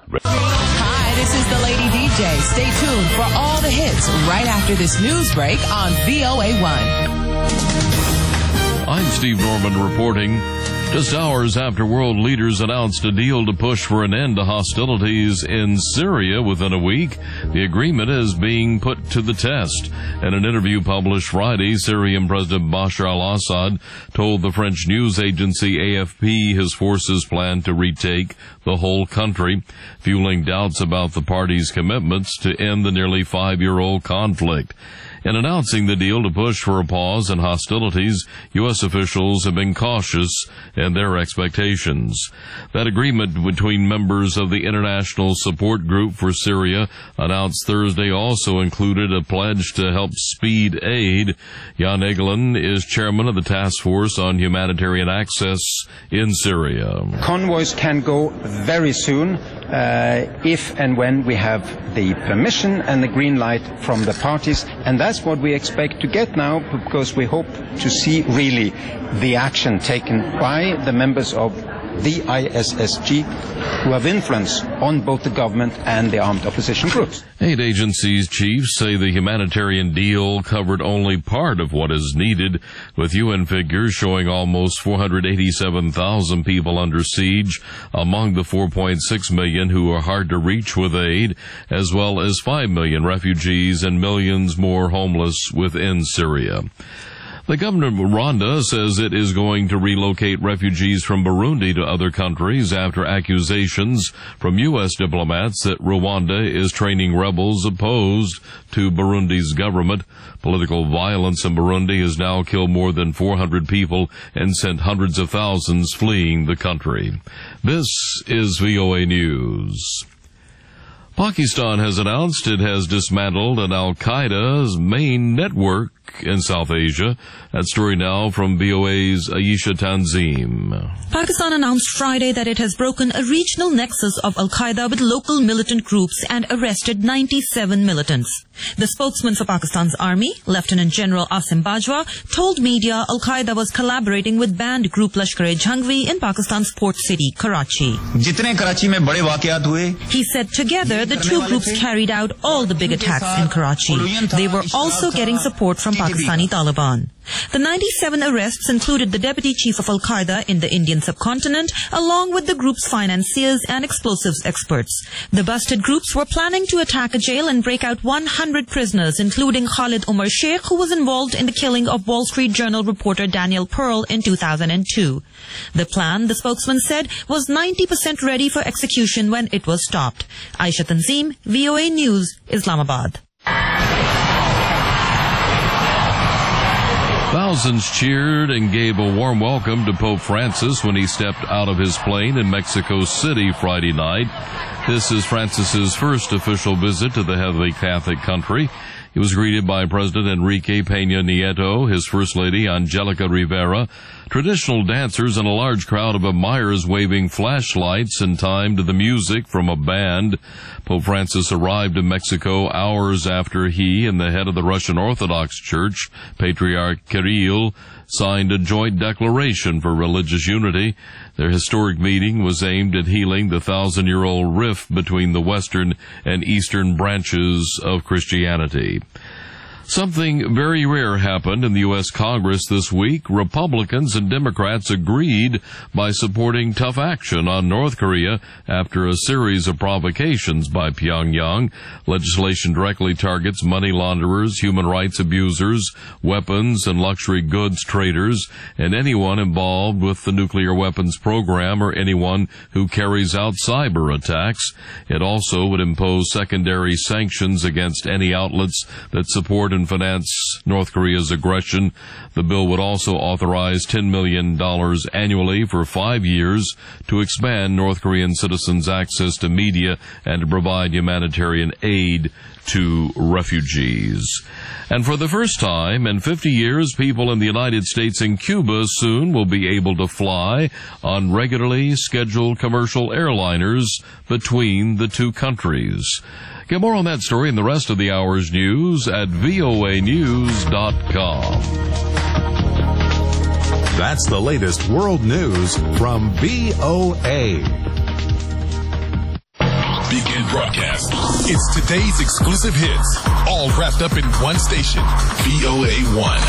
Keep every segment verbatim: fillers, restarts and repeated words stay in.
Hi, this is the Lady D J. Stay tuned for all the hits right after this news break on V O A one. I'm Steve Norman reporting. Just hours after world leaders announced a deal to push for an end to hostilities in Syria within a week, the agreement is being put to the test. In an interview published Friday, Syrian President Bashar al-Assad told the French news agency A F P his forces plan to retake the whole country, fueling doubts about the party's commitments to end the nearly five-year-old conflict. In announcing the deal to push for a pause in hostilities, U S officials have been cautious in their expectations. That agreement between members of the International Support Group for Syria announced Thursday also included a pledge to help speed aid. Jan Egeland is chairman of the Task Force on Humanitarian Access in Syria. Convoys can go very soon uh, if and when we have the permission and the green light from the parties, and that That's what we expect to get now, because we hope to see really the action taken by the members of the I S S G who have influence on both the government and the armed opposition groups. Aid agencies chiefs say the humanitarian deal covered only part of what is needed, with U N figures showing almost four hundred eighty-seven thousand people under siege among the four point six million who are hard to reach with aid, as well as five million refugees and millions more homeless within Syria. The governor of Rwanda says it is going to relocate refugees from Burundi to other countries after accusations from U S diplomats that Rwanda is training rebels opposed to Burundi's government. Political violence in Burundi has now killed more than four hundred people and sent hundreds of thousands fleeing the country. This is V O A News. Pakistan has announced it has dismantled an al-Qaeda's main network in South Asia. That story now from V O A's Ayesha Tanzim. Pakistan announced Friday that it has broken a regional nexus of al-Qaeda with local militant groups and arrested ninety-seven militants. The spokesman for Pakistan's army, Lieutenant General Asim Bajwa, told media al-Qaeda was collaborating with banned group Lashkar-e-Jhangvi in Pakistan's port city, Karachi. He said together the two groups carried out all the big attacks in Karachi. They were also getting support from Pakistani Taliban. The ninety-seven arrests included the deputy chief of al-Qaeda in the Indian subcontinent, along with the group's financiers and explosives experts. The busted groups were planning to attack a jail and break out one hundred prisoners, including Khalid Umar Sheikh, who was involved in the killing of Wall Street Journal reporter Daniel Pearl in two thousand two. The plan, the spokesman said, was ninety percent ready for execution when it was stopped. Aisha Tanzim, V O A News, Islamabad. Thousands cheered and gave a warm welcome to Pope Francis when he stepped out of his plane in Mexico City Friday night. This is Francis's first official visit to the heavily Catholic country. He was greeted by President Enrique Peña Nieto, his First Lady Angelica Rivera, traditional dancers, and a large crowd of admirers waving flashlights in time to the music from a band. Pope Francis arrived in Mexico hours after he and the head of the Russian Orthodox Church, Patriarch Kirill, signed a joint declaration for religious unity. Their historic meeting was aimed at healing the thousand-year-old rift between the western and eastern branches of Christianity. Something very rare happened in the U S Congress this week. Republicans and Democrats agreed by supporting tough action on North Korea after a series of provocations by Pyongyang. Legislation directly targets money launderers, human rights abusers, weapons and luxury goods traders, and anyone involved with the nuclear weapons program or anyone who carries out cyber attacks. It also would impose secondary sanctions against any outlets that support and finance North Korea's aggression. The bill would also authorize ten million dollars annually for five years to expand North Korean citizens' access to media and to provide humanitarian aid to refugees. And for the first time in fifty years, people in the United States and Cuba soon will be able to fly on regularly scheduled commercial airliners between the two countries. Get more on that story and the rest of the hour's news at V O A news dot com. That's the latest world news from V O A. Weekend broadcast. It's today's exclusive hits, all wrapped up in one station, V O A one.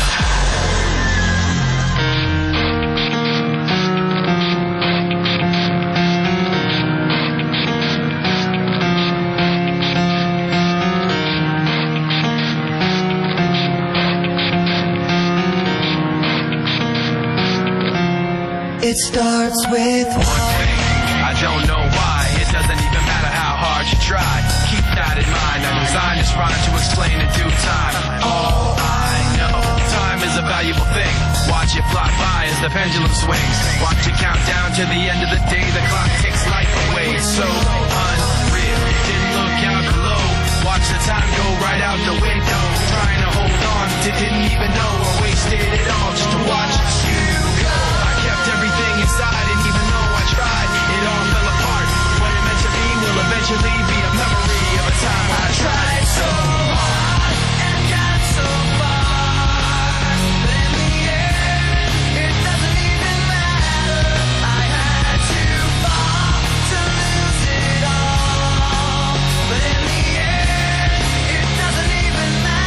It starts with one thing. I don't know why. It doesn't even matter how hard you try. Keep that in mind. I designed this rhyme to explain in due time. All I know, time is a valuable thing. Watch it fly by as the pendulum swings. Watch it count down to the end of the day. The clock takes life away. It's so unreal. Didn't look out below. Watch the time go right out the window. Trying to hold on to didn't even know I wasted it all just to watch you go. I kept everything inside, and even though I tried, it all fell apart. What it meant to be will eventually be a memory of a time I tried so hard and got so far. But in the end, it doesn't even matter. I had to fall to lose it all. But in the end, it doesn't even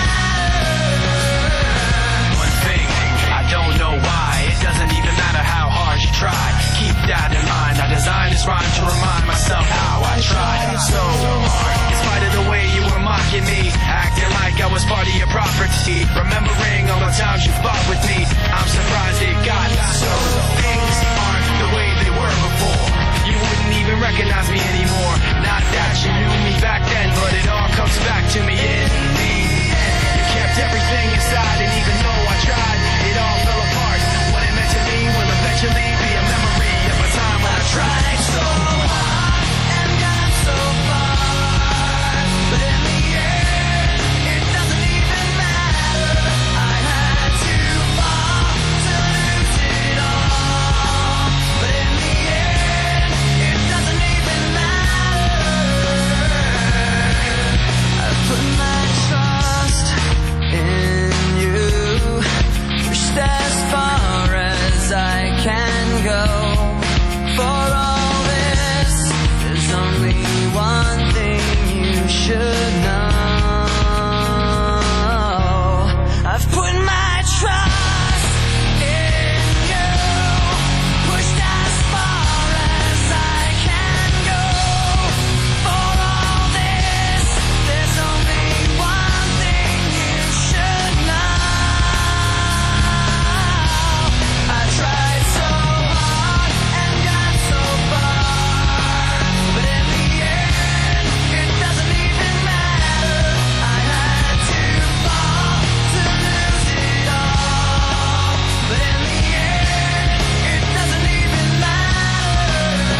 matter. One thing, I don't know why. It doesn't even matter how hard you try. Keep that in mind. I designed this rhyme to remind myself how I tried so hard. In spite of the way you were mocking me, acting like I was part of your property, remembering all the times you fought with me, I'm surprised it got so. Things aren't the way they were before. You wouldn't even recognize me anymore. Not that you knew me back then, but it all comes back to me in the end. You kept everything inside, and even though I tried, it all fell apart. What it meant to me will eventually be a memory of a time when I tried so hard and got so far. But in the end, it doesn't even matter. I had to fall to lose it all. But in the end, it doesn't even matter. I put my trust in you, pushed as far as I can go. For all this, there's only one thing you should know. I've put my trust in you, pushed as far as I can go. For all this, there's only one thing you should know. I tried so hard and got so far, but in the end, it doesn't even matter. I had to fall to lose it all, but in the end, it doesn't even matter.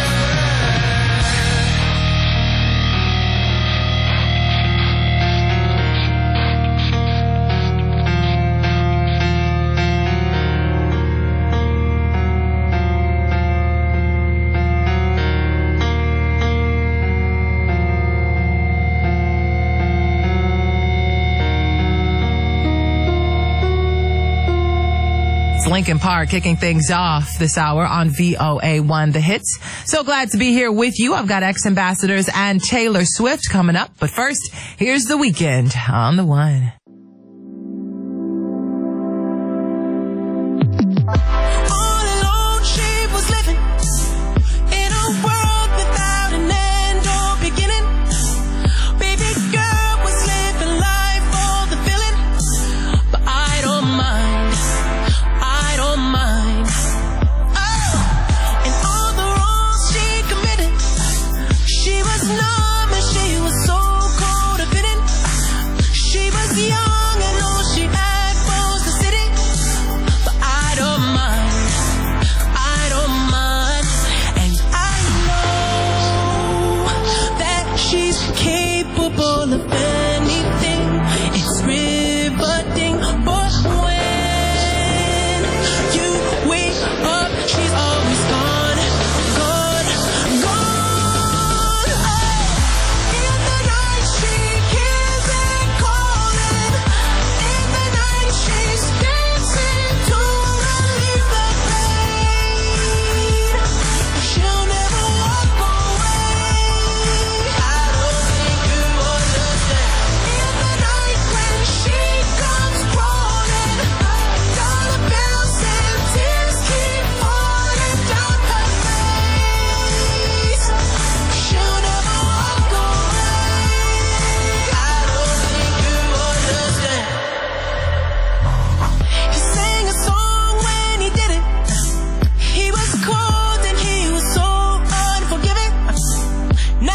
It's Linkin Park kicking things off this hour on V O A one The Hits. So glad to be here with you. I've got ex-ambassadors and Taylor Swift coming up. But first, here's The Weeknd on The One. All alone she was living in a world without an end or beginning. Baby girl was living life for the feeling, but I don't mind, I don't mind. Oh, and all the wrongs she committed, she was numb and she was so codependent. She was young and all she had was the city, but I don't mind, I don't mind. And I know that she's capable of anything. It's riveting, but when you wake up, she's always gone, gone, gone. Oh,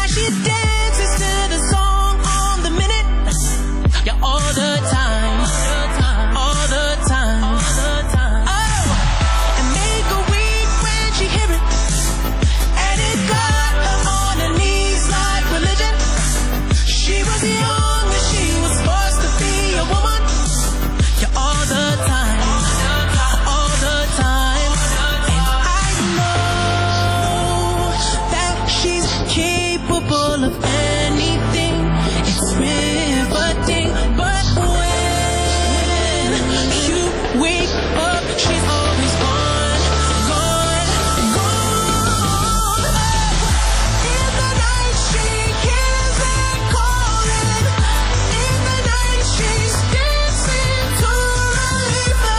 Now she dances to the song on the minute. Yeah, all the time, all the time. Oh, and make her weak when she hear it. And it got her on her knees like religion. She was young and she was forced to be a woman. Yeah, all the time, all the time. And I know that she's capable of anything. It's riveting, but when you wake up, she's always gone, gone, gone. In the night she hears it calling. In the night she's dancing to relieve the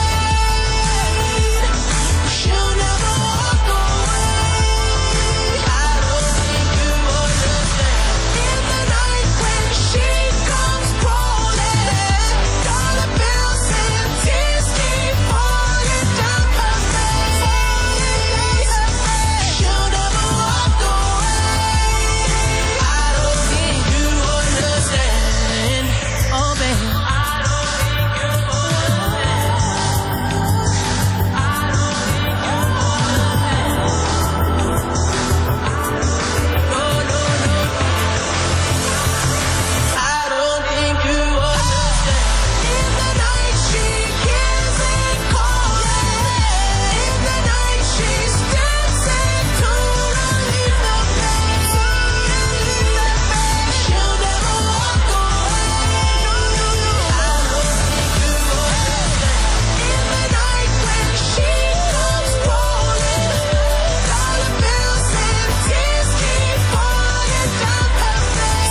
pain. She'll never walk away. I don't think you understand. In the night when she comes crawling, dollar bills and tears keep falling down her face. She'll never walk away. I don't think you understand. Oh, baby. I don't think you understand. I don't think you understand. No, no, no. I don't think you understand. In the night she hears it calling. In the night she's dancing to relieve the pain. To relieve the pain. She'll never walk away. No, no, no. I don't think you understand. In the night when she comes crawling, dollar bills and tears keep falling down her face.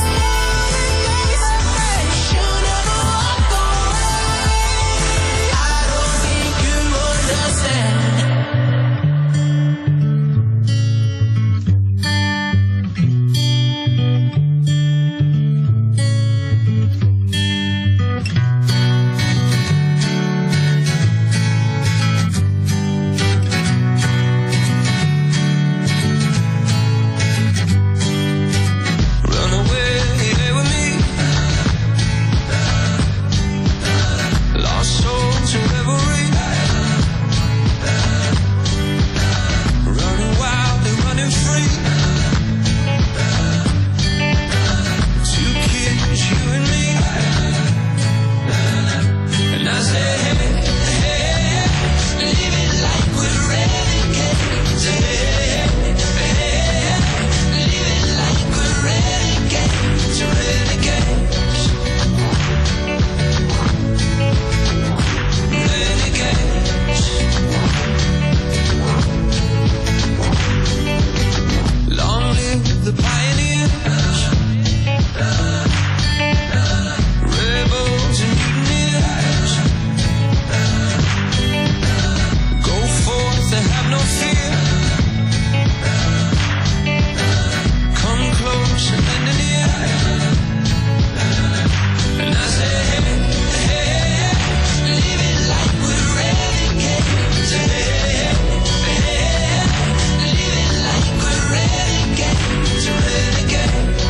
She'll never walk away. I don't think you understand. Run away with me. Lost soul to revelry. Running wild and running free. Two kids, you and me. And I say, hey, hey, living like we're renegades. Hey, hey, living like we're renegades, renegades, renegades. Long live the pioneers, rebels and mutineers. Go forth and have no fear. Come close and lend an ear. And I say, hey, hey, living like we're renegades. Hey, hey, living like we're renegades, renegades.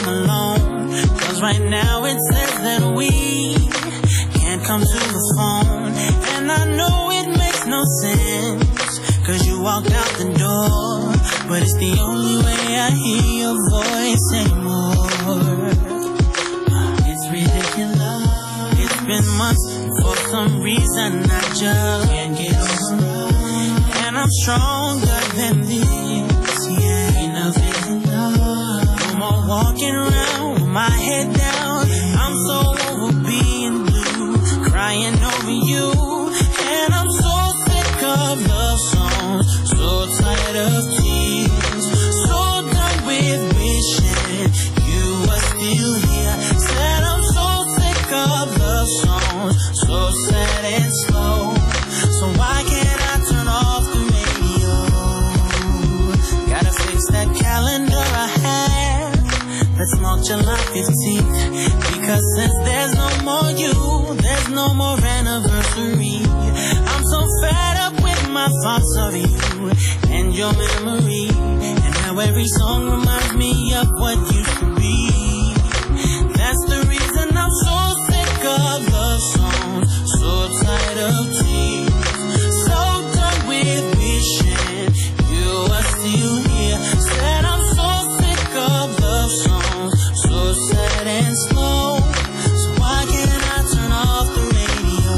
I'm alone. Cause right now it says that we can't come to the phone. And I know it makes no sense, cause you walked out the door. But it's the only way I hear your voice anymore. It's ridiculous. It's been months, for some reason I just can't get over. And I'm stronger than this, yeah. Enough is enough. No more walking around with my head down. I'm so over being blue, crying over you. And I'm so sick of love songs, so tired of tears, so done with wishing you were still here. Said I'm so sick of love songs, so sad and slow. So why can't I turn off the radio? Gotta fix that calendar I have. Let's mark July fifteenth. Because since there's no more you, there's no more anniversary. I'm so fed up with my thoughts of you and your memory. And now every song reminds me of what used to be. That's the reason I'm so sick of love songs, so tired of tears, so done with wishing you were still here. Said I'm so sick of love songs, so sad and slow. So why can't I turn off the radio?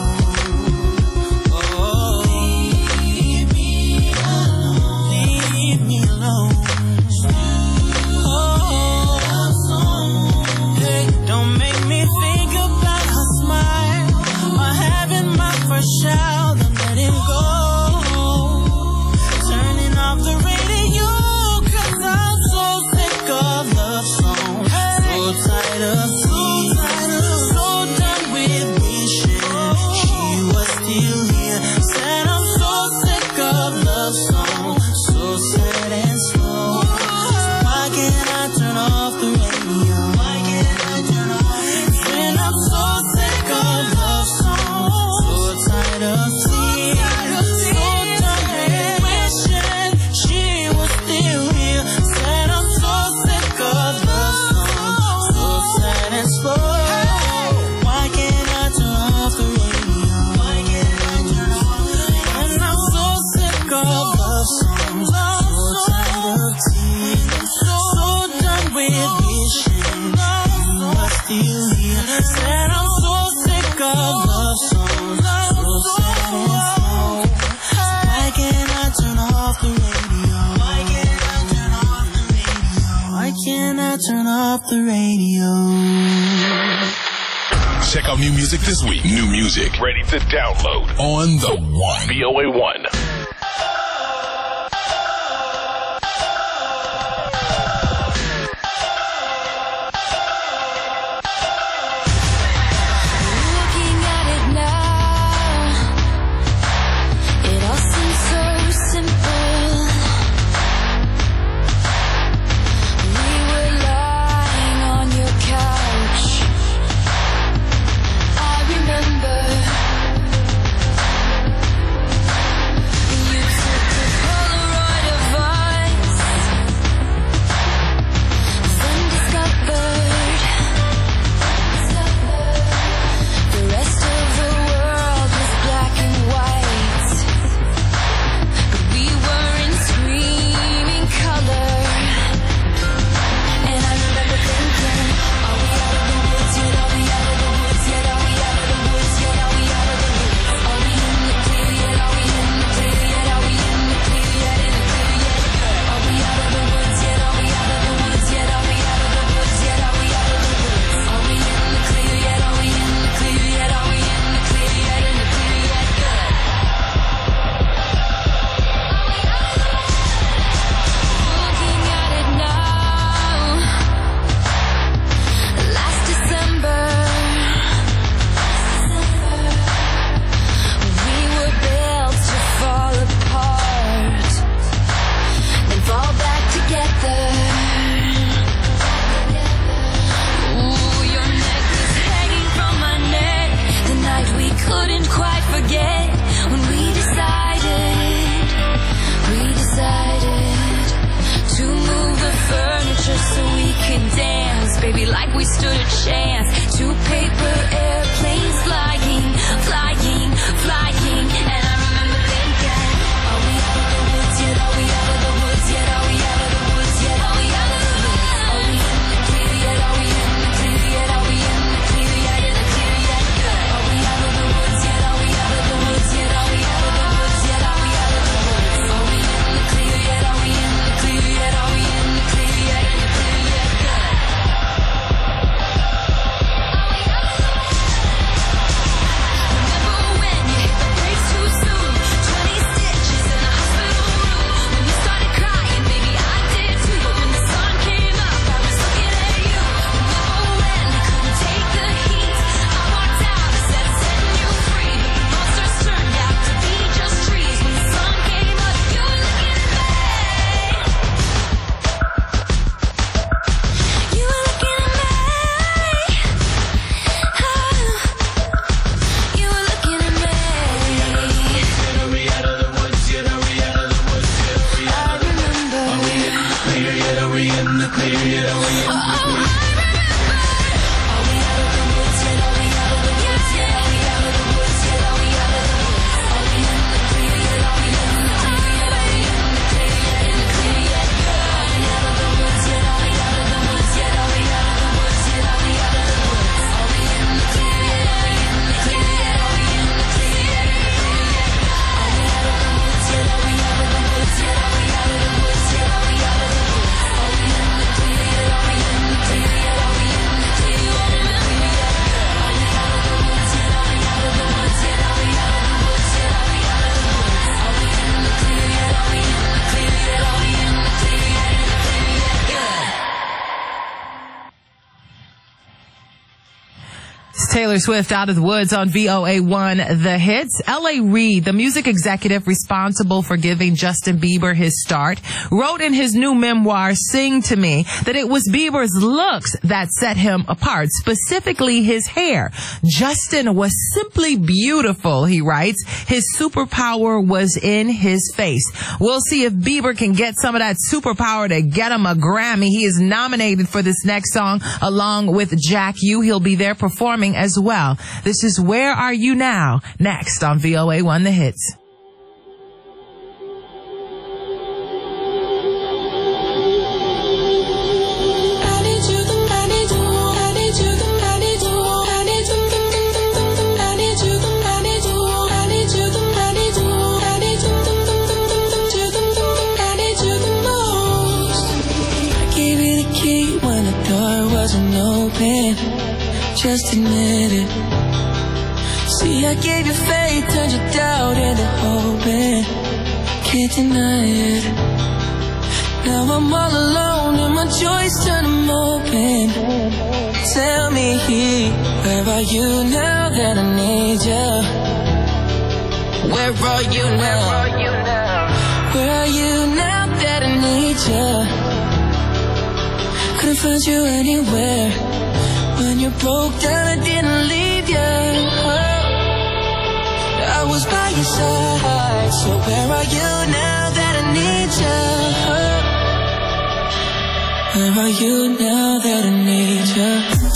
Oh, leave me alone, leave me alone. Oh, hey, don't make me think about her smile or having my first child and letting go. Turning off the radio, cause I'm so sick of love songs, so tired of tears, so done with wishing she was still here. Said I'm so sick of love songs, so sad and slow. So why can't I turn off the radio? Why can't I turn off? When I'm so sick of love songs, so tired of tears, so done with wishing she was still here. Said I'm so sick of love songs, so sad and slow. Why can't I turn off the radio? Why can't I turn off the radio? And I'm so sick of love songs, so tired of tears, so done with wishing you were still here. Said I'm so sick of love songs, so sad and slow. Why can't I turn off the radio? Why can't I turn off the radio? Why can't I turn off the radio? Check out new music this week. New music ready to download on the One. V O A one. Looking at it now, it all seems so simple. We were lying on your couch. I remember like we stood a chance. Two paper airplanes flying, flying, flying. And I remember thinking, are we out of the woods yet? Are we out of the woods yet? Are we out of the woods yet? Are we out of the woods? Are we in the clear yet? Are we in the clear yet? Are we in the clear yet? In the clear yet? Are we out of the woods yet? Are we out of the woods yet? Are we out of the woods yet? Are we out of the woods? Are we in the clear yet? Are we in the clear yet? Are we in the clear yet? In the clear yet? Remember when you hit the brakes too soon? Twenty stitches in the hospital room. When you started crying, baby, I did too. But when the sun came up, I was looking at you. Remember when I couldn't take the heat? I walked out instead of setting you free. But the monsters turned out to be just trees. When the sun came up, you were looking at me. You were looking at me. Oh, you were looking at me. Are we out of the woods yet? Are we out of the woods yet? Are we I out of the remember. Are we in the clear yet? Are we in the clear yet? Are we in the Oh, I remember. Are we out of the woods yet? Are we out of the woods yet? Are we out of the woods yet? Are we out of the woods? Are we in the clear yet? Are we in the clear yet? Are we in the clear yet? In the clear yet? Are we out of the woods yet? Are we out of the woods yet? Are we out of the woods yet? Are we out of the woods? Are we in the clear yet? Are we in the clear yet? Are we in the clear yet? In the clear yet? Are we out of the woods yet? Are we out of the woods yet? Are we out of the woods yet? Are we out of the woods? Are we in the clear yet? Are we in the clear yet? Are we in the clear yet? In the clear yet? Are we out of the woods yet? Are we out of the woods yet? Are we out of the woods yet? Are we out of the woods? Are we in the clear yet? Are we in the clear yet? Are we in the clear yet? In the clear yet? Good. It's Taylor Swift out of the woods on V O A one The Hits. L A. Reid, the music executive responsible for giving Justin Bieber his start, wrote in his new memoir, Sing to Me, that it was Bieber's looks that set him apart, specifically his hair. Justin was simply beautiful, he writes. His superpower was in his face. We'll see if Bieber can get some of that superpower to get him a Grammy. He is nominated for this next song along with Jack U. He'll be there performing as well. This is Where Are You Now? Next on V O A one The Hits. I need you, I need you, I need you, I need you, I need you, I need you, I need you, I need you, I need you, I need you, I need you the most. I gave you the key when the door wasn't open. Just admit it. See, I gave you faith, turned your doubt into hope. Can't deny it. Now I'm all alone and my joys turn them open. Tell me, where are you now that I need you? Where are you now? Where are you now that I need you? Couldn't find you anywhere. When you broke down, I didn't leave you. I was by your side. So where are you now that I need you? Where are you now that I need you?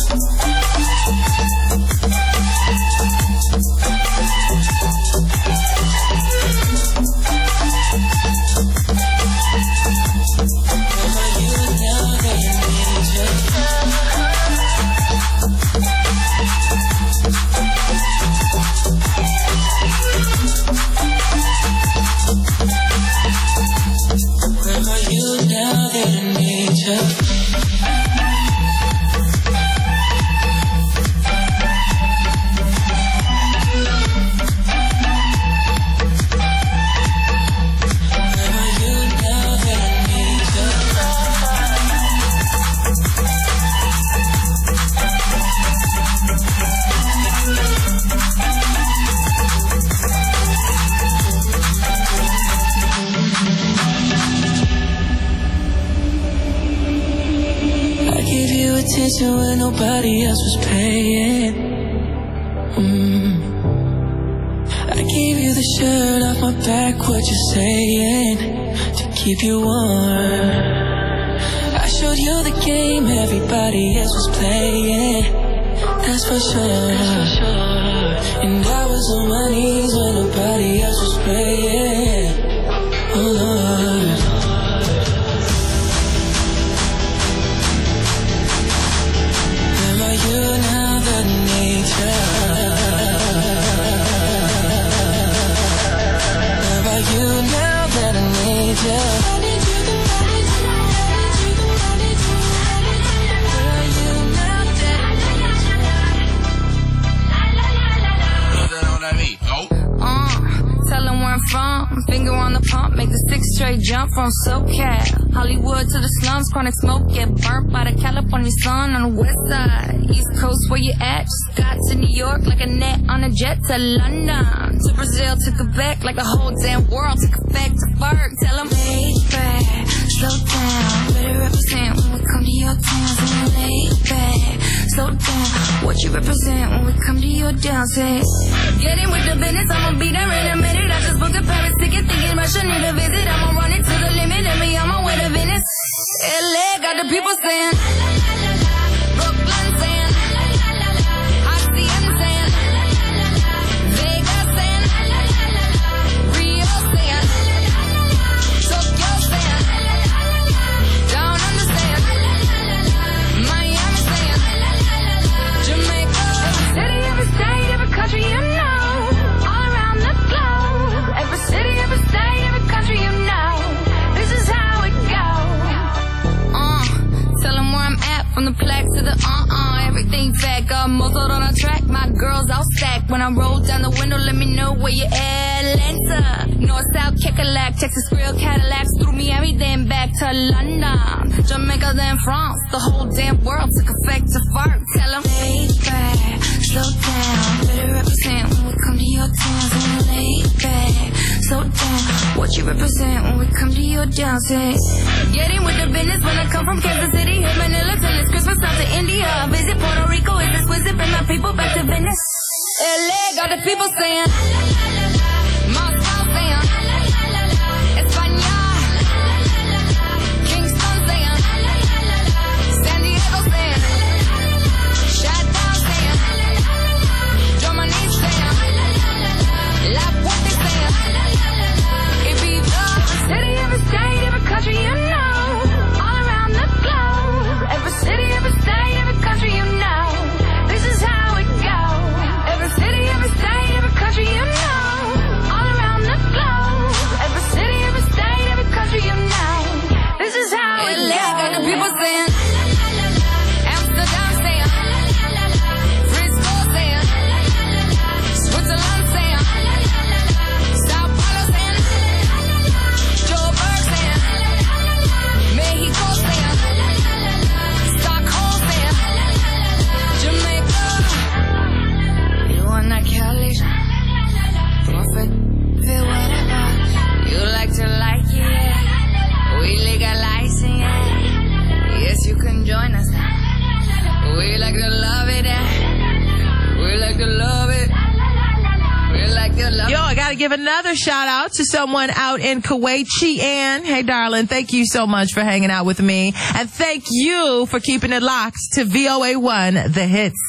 Attention when nobody else was paying. mm. I gave you the shirt off my back, what you saying? To keep you warm. I showed you the game everybody else was playing. That's for sure. And I was on my knees when nobody else was praying. Oh Lord. Am I you now that nature? Am I you now that I need you? I need you. From finger on the pump, make the six straight jump from SoCal, Hollywood to the slums, chronic smoke, get burnt by the California sun on the west side, East Coast where you at, just got to New York like a net on a jet to London, to Brazil to Quebec, like the whole damn world took effect to Ferg, tell them lay back, slow down, better represent when we come to your town, so lay back, slow down, what you represent when we come to your down, say, get in with the business, I'ma be there in a minute, I just booked a Paris ticket, thinking Russia need a visit, I'ma run it to the limit, and be on my way to Venice, L A got the people saying, Brooklyn saying, Hacienda saying, Vegas saying, Rio saying, Tokyo saying, Down Under saying, Miami saying, Jamaica, every city, every state, every country you know, all around the globe, every city, every state, every country you know, this is how it goes. Uh, tell them where I'm at, from the plaque to the uh-uh, everything fat, got muzzled on a track, my girls all stacked, when I roll down the window, let me know where you at, Atlanta, North, South, Kekalak, Texas, Grill, Cadillacs, through Miami, then back to London, Jamaica, then France, the whole damn world took effect to fart, tell them, lay back, slow down, better represent when we come to your town, so lay back, slow down, what you represent when we come to your down, say, get in with the business when I come from Kansas City, hit Manila till it's Christmas, out to India, visit Puerto Rico, it's exquisite, bring my people back to Venice, L A got the people saying, Moscow saying, España, Kingston saying, San Diego saying, Shadow saying, Germany saying, La Puente saying, Ibiza, city, every state, every country you know, all around the globe, every city, every state, every country you know, this is how it goes, every city, every state, every country you know, all around the globe, every city, every state, every country you know, this is how it goes. Got the people saying, Amsterdam saying, Frisco saying, Switzerland saying, Sao Paulo saying, Joburg saying, Mexico saying, Stockholm saying, Jamaica. You want that Cali? Profit, feel whatever. You like to like it, yeah. We legalize it, yeah. Yes, you can join us now. We like to love it, yeah. We like to love it. We like to love it. Yo, I gotta give another shout out to someone out in Kuwait, Chi-Ann. Hey, darling, thank you so much for hanging out with me. And thank you for keeping it locked to V O A one, The Hits.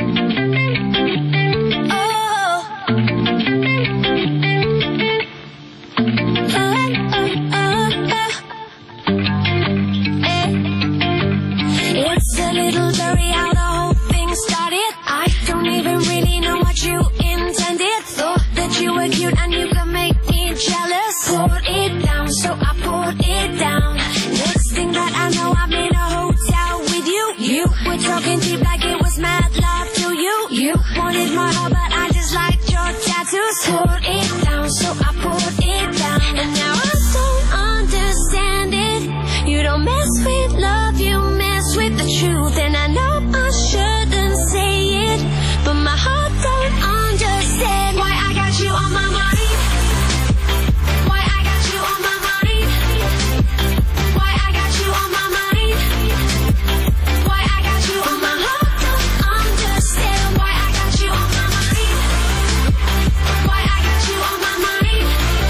It's a little blurry how the whole thing started. I don't even really know what you intended. Thought that you were cute and you could make me jealous. Poured it down, so I poured it down. Next thing that I know, I'm in a hotel with you. You were talking deep like it was mad love to you. You wanted my heart, but I just liked your tattoos. Poured it down, so I poured it down. And now I don't understand it. You don't mess with love, you mess with the truth. And I know I shouldn't say it, but my heart don't understand why I got you on my mind. Why I got you on my mind. Why I got you on my mind. Why I got you on my heart don't understand why I got you on my mind. Why I got you on my mind.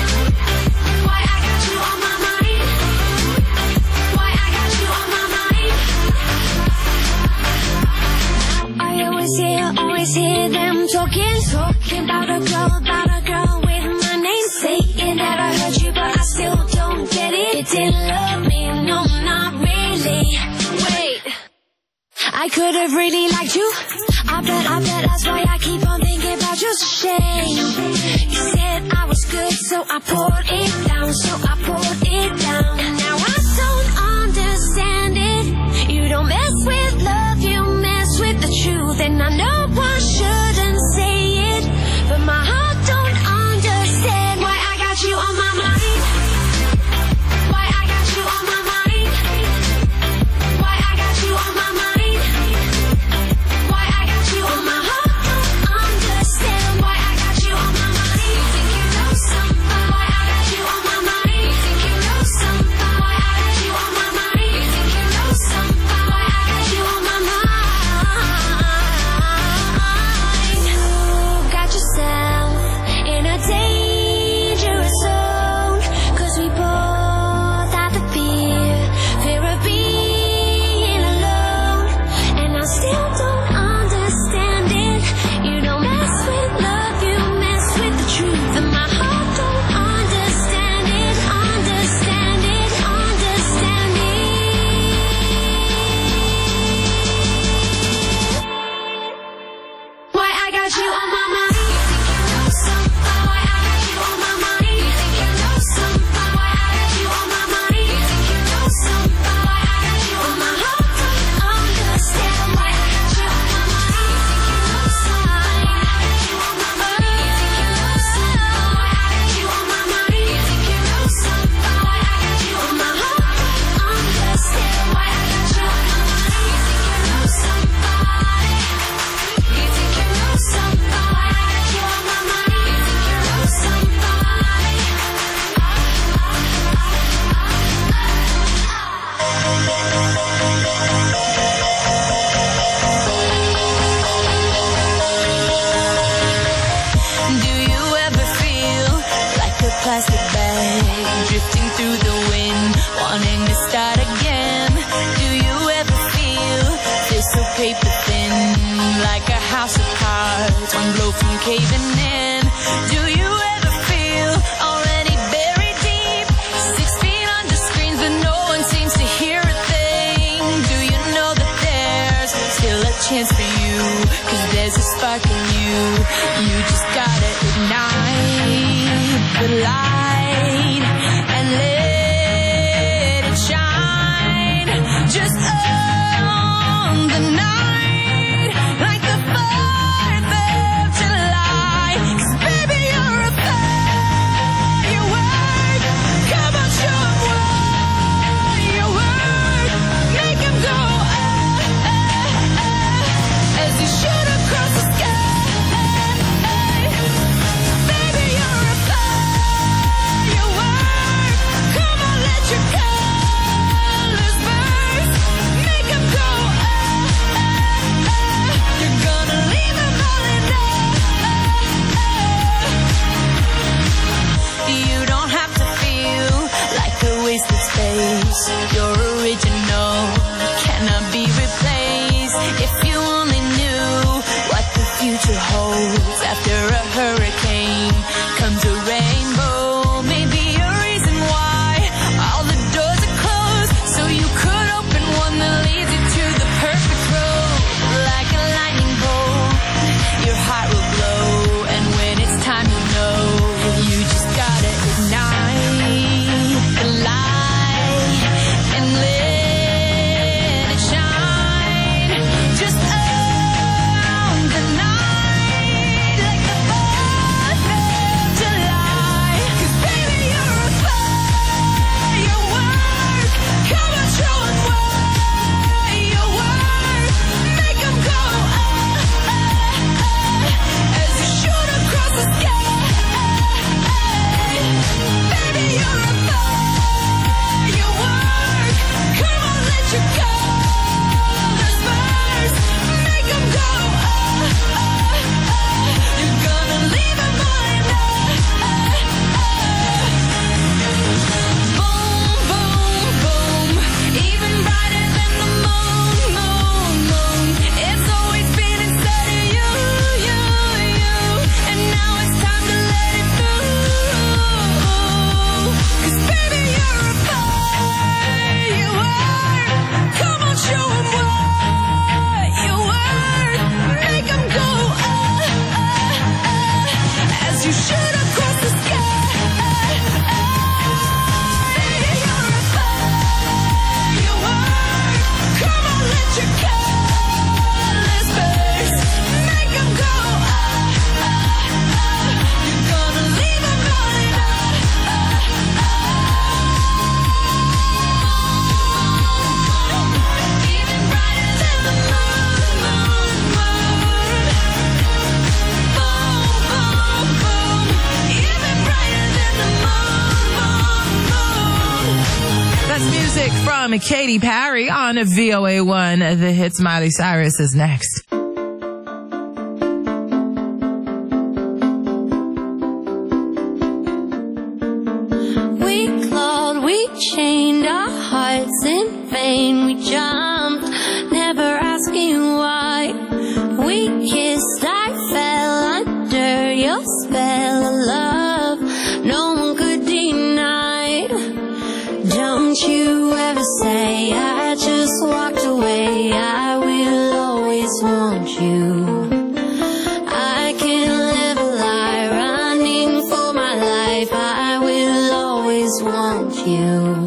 always hear, always hear them talking, talking about a girl, about a girl with my name, saying that I heard you, but I still don't get it. You didn't love me, no, not really. Wait, I could have really liked you. I bet, I bet that's why I keep on thinking about you. It's a shame. You said I was good, so I poured it down, so I poured it down. And now I don't understand it. You don't mess with love, you mess with the truth. And I know I shouldn't say it, but my heart don't understand why I got you on my mind. Why I got you on my mind. Why I got you on my mind. Why I got you on my heart don't understand why I got you on my mind. You think you know something? Why I got you on my mind. You think you know something? Why I got you on my mind. You think you know something? Why I got you on my mind. You got yourself in a dangerous zone, 'cause we both have the fear, fear of being alone. And I still don't understand it. You don't mess with love, you mess with the truth. And my heart don't understand it, understand it, understand it. Why I got you on my mind. You think you know something? Why I got you on my mind. You think you know something? Why I got you on my mind. You think you know something? Why I got you on my heart don't understand why I got you on my mind. You think you know something? Why I got you on my mind. You think you know something? Why I got you on my mind. You think you know something? Why I got you on my heart don't understand why I got you on my mind. You think you know something? You think you know something? Why I got you on my mind. You think you know something? Do you ever feel like a plastic bag drifting through the wind, wanting to start again? Do you ever feel this so paper thin, like a house of cards, one blow from caving in? Do you ever feel already buried deep, six feet under screens, but no one seems to hear a thing? Do you know that there's still a chance for you, 'cause there's a spark in you. You just gotta ignite the light and let it shine. Just on the night, like the fourth of July. 'Cause baby, you're a firework. Come on, show 'em what you work. Make 'em go ah, ah, ah, as you shoot across the sky. Baby, you're a firework. Come on, let your colors burst. Make 'em go ah, ah, ah. You're gonna leave 'em all in awe. You don't have to feel like a wasted space. You're original, cannot be replaced. If you only knew what the future holds. After a hurricane comes a rainbow. Maybe a reason why all the doors are closed, so you could open one that leads you to the perfect road. Like a lightning bolt, your heart will glow, and when it's time, you know you just gotta ignite the light and let it shine. Just on the night, like the fourth from Katy Perry on V O A one. The hits. Miley Cyrus is next. We clawed, we chained our hearts in vain. We jumped, never asking why. We kissed, I fell under your spell of love. No one could deny. Don't you ever say I just walked away. I will always want you. I can't live a lie, running for my life. I will always want you.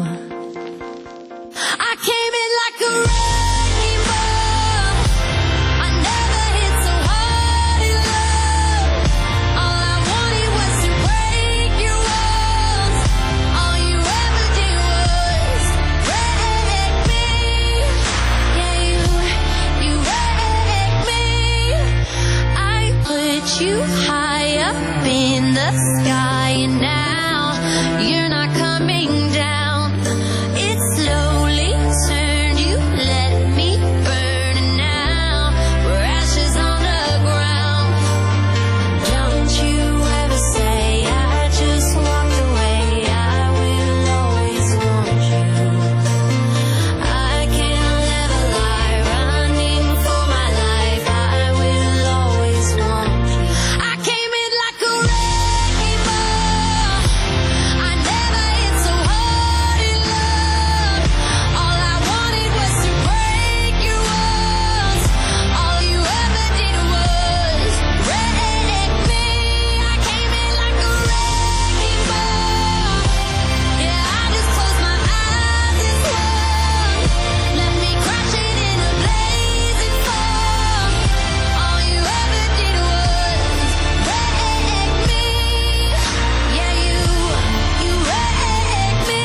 I came in like a wrecking ball. I never hit so hard in love. All I wanted was to break your walls. All you ever did was wreck me. Yeah, you, you wrecked me. I put you high up in the sky, and now you're not coming down. It slowly turned, you let me burn, and now we're ashes on the ground. Don't you ever say I just walked away. I will always want you. I can't live a lie, running for my life. I will always want you. I came in like a wrecking ball. I never hit so hard in love. All I wanted was to break your walls. All you ever did was wreck me. I came in like a wrecking ball. Yeah, I just closed my eyes and swung. Let me crash it in a blazing fall. All you ever did was wreck me. Yeah, you, you wrecked me.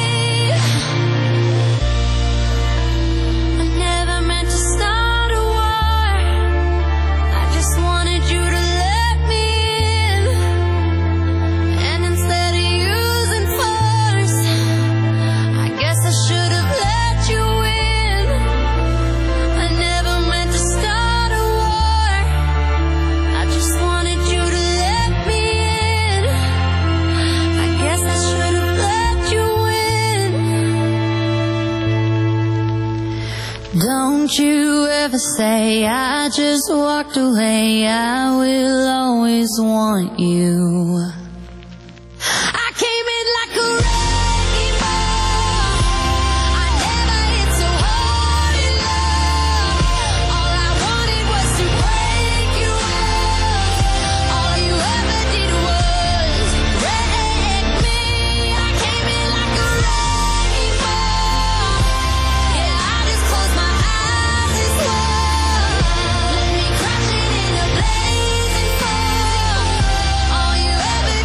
I never meant to start a war. I just wanted you to let me in. And instead of using force, I guess I should have let you in. I never meant to start a war. I just wanted you to let me in. I guess I should have let you in. Don't you ever say I just walked away. I will always want you. I came in like a wrecking ball. I never hit so hard in love. All I wanted was to break your walls. All you ever did was wreck me. I came in like a wrecking ball. Yeah, I just closed my eyes and swung. Let me crash it in a blazing fall. All you ever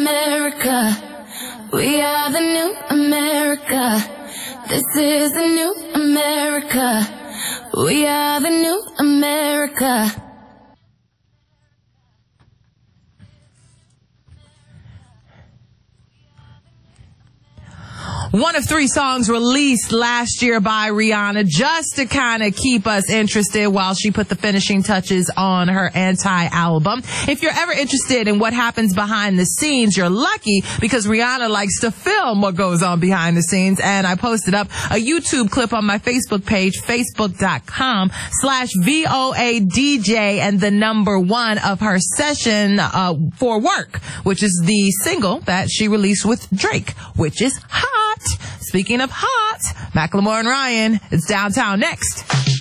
America. We are the new America. This is the new America. We are the new America. One of three songs released last year by Rihanna just to kind of keep us interested while she put the finishing touches on her Anti album. If you're ever interested in what happens behind the scenes, you're lucky because Rihanna likes to film what goes on behind the scenes. And I posted up a YouTube clip on my Facebook page, facebook.com slash VOADJ and the number one of her session uh, for Work, which is the single that she released with Drake, which is hot. Speaking of hot, Macklemore and Ryan, it's Downtown next.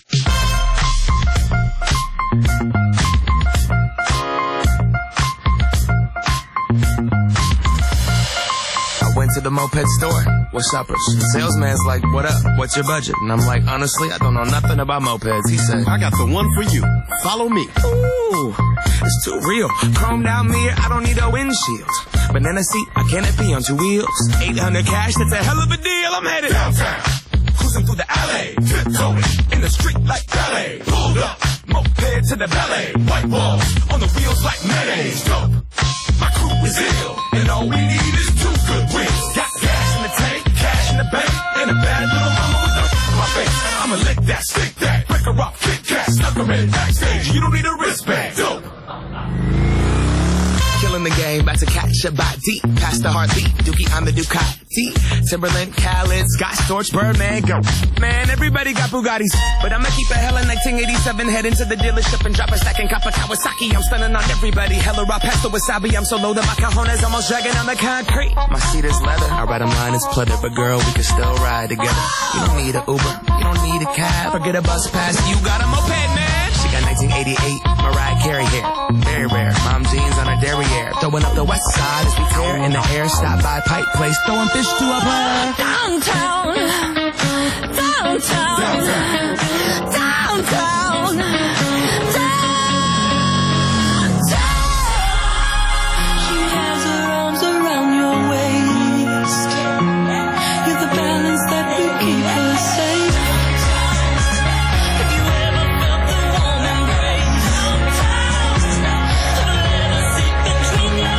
I went to the moped store. What's uppers? The salesman's like, what up? What's your budget? And I'm like, honestly, I don't know nothing about mopeds. He said, I got the one for you. Follow me. Ooh, it's too real. Chromed out mirror, I don't need a windshield. Banana seat, I canopy on two wheels. eight hundred cash, that's a hell of a deal. I'm headed downtown. Cruising through the alley. Tiptoeing in the street like ballet. Pulled up, moped to the ballet. White walls on the wheels like mayonnaise. Dope. My crew is ill, and all we need is two good wins. Got gas in the tank, cash in the bank, and a bad little mama with a on my face. I'ma lick that, stick that, break her off, kick cat, stuck her in backstage. You don't need a wristband. Dope. Killing the game, about to catch a body. Past the heartbeat, Dookie, I'm the Ducati. Timberland, Khaled, Scott Storch, Birdman, go. Man, everybody got Bugattis. But I'ma keep a hella nineteen eighty-seven, head into the dealership and drop a stack and cop a Kawasaki. I'm stunning on everybody, hella raw pasta wasabi. I'm so low that my cajones almost dragging on the concrete. My seat is leather, I ride a line, it's pleather. But girl, we can still ride together. You don't need a Uber, you don't need a cab. Forget a bus pass, you got a moped, man. She got nineteen eighty-eight, Mariah Carey hair. Very rare, mom jeans on her derriere. Throwing up the west side as we tear in the air. Stop by Pipe Place, throwing fish to a player. Downtown, downtown, downtown, downtown, downtown. She has her arms around your waist. You're the balance that will keep her safe. Have you ever felt the warm embrace? Of a little seat between your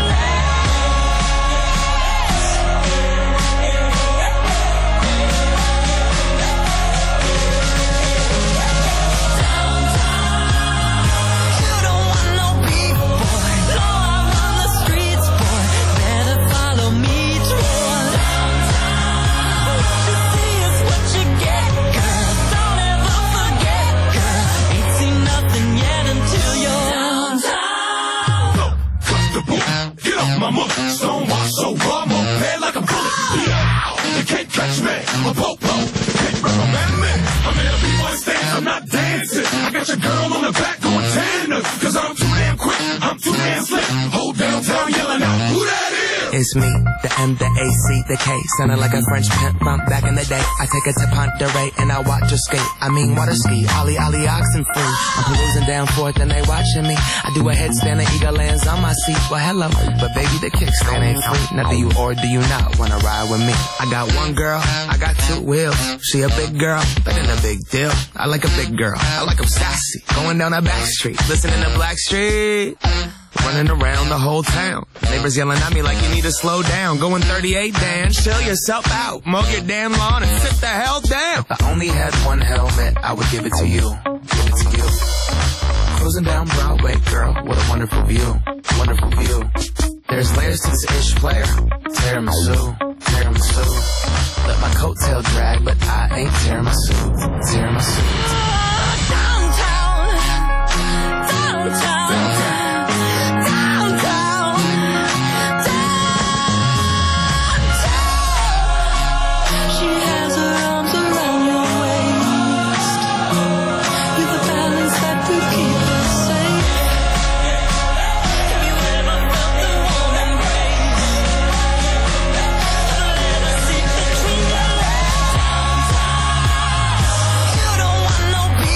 Stonewash so raw, moped like a bullet. You can't catch me, I'm a popo. Can't recommend me. I'm in a b-boy stance, I'm not dancing. I got your girl on the back going tandem. Cause I'm too damn quick, I'm too damn slick. Hold downtown yelling out, who that is? It's me, the M, the A, C, the K. Sounding like a French pimp from back in the day. I take it to Ponderay and I watch her skate. I mean water ski, ollie, ollie, oxen free. I'm perusing down forth and they watching me. I do a headstand and eagle lands on my seat. Well, hello, but baby, the kickstand ain't free. Now do you or do you not wanna ride with me? I got one girl, I got two wheels. She a big girl, that ain't a big deal. I like a big girl, I like 'em sassy. Going down a back street, listening to Black Street. Running around the whole town. Neighbors yelling at me like you need to slow down. Going thirty-eight, Dan, chill yourself out. Mow your damn lawn and sit the hell down. If I only had one helmet, I would give it to you. Give it to you. Cruising down Broadway, girl, what a wonderful view. Wonderful view. There's layers to this ish player. Tiramisu, tiramisu. Let my coattail drag, but I ain't tiramisu. Tiramisu. Downtown, downtown, downtown. People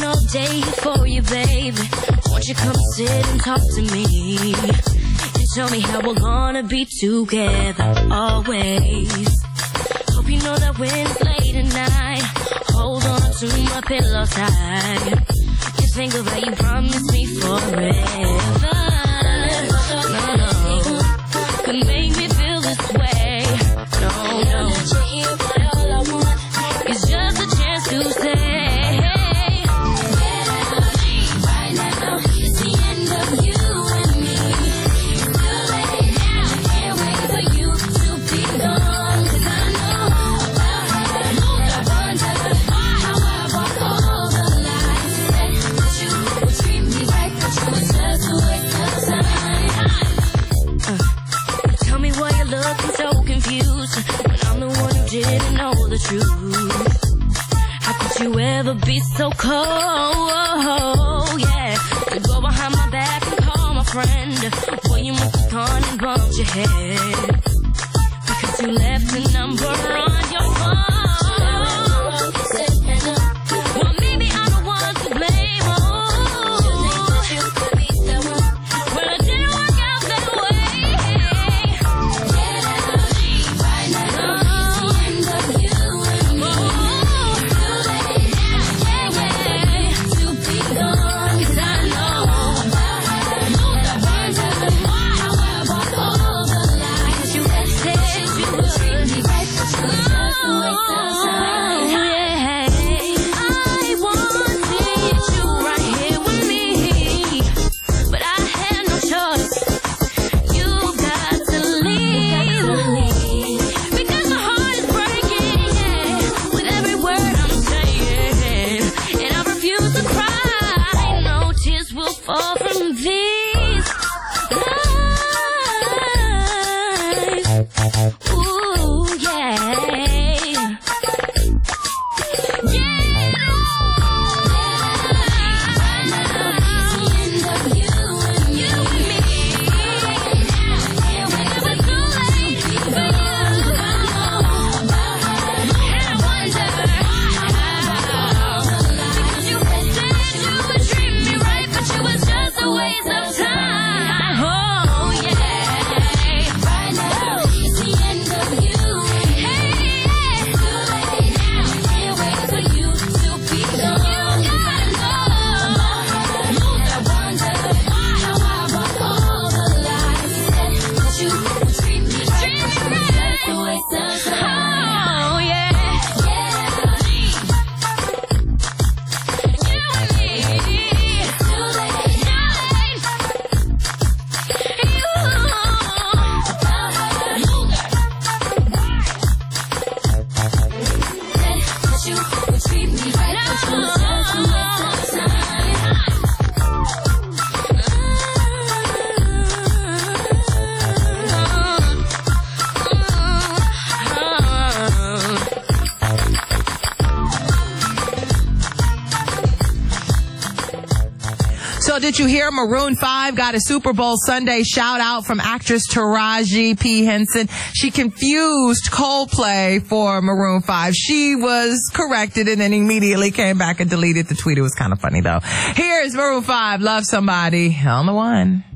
waiting all day for you, baby. Won't you come sit and talk to me and show me how we're gonna be together always. Hope you know that when it's late at night, hold on to my pillow tight. You think of how you promised me forever. No, no, could make me feel this way. No, no, all I want is just a chance to say. Didn't know the truth. How could you ever be so cold? Yeah, to go behind my back and call my friend. Well, you must have gone and bumped your head because you left a number on your phone. Well, maybe I'm the one to blame. Well, it didn't work out that way. Get out of me right now. Fall from these lies. Ooh, yeah. So did you hear Maroon five got a Super Bowl Sunday shout out from actress Taraji P. Henson? She confused Coldplay for Maroon five. She was corrected and then immediately came back and deleted the tweet. It was kind of funny though. Here's Maroon five, Love Somebody on the one.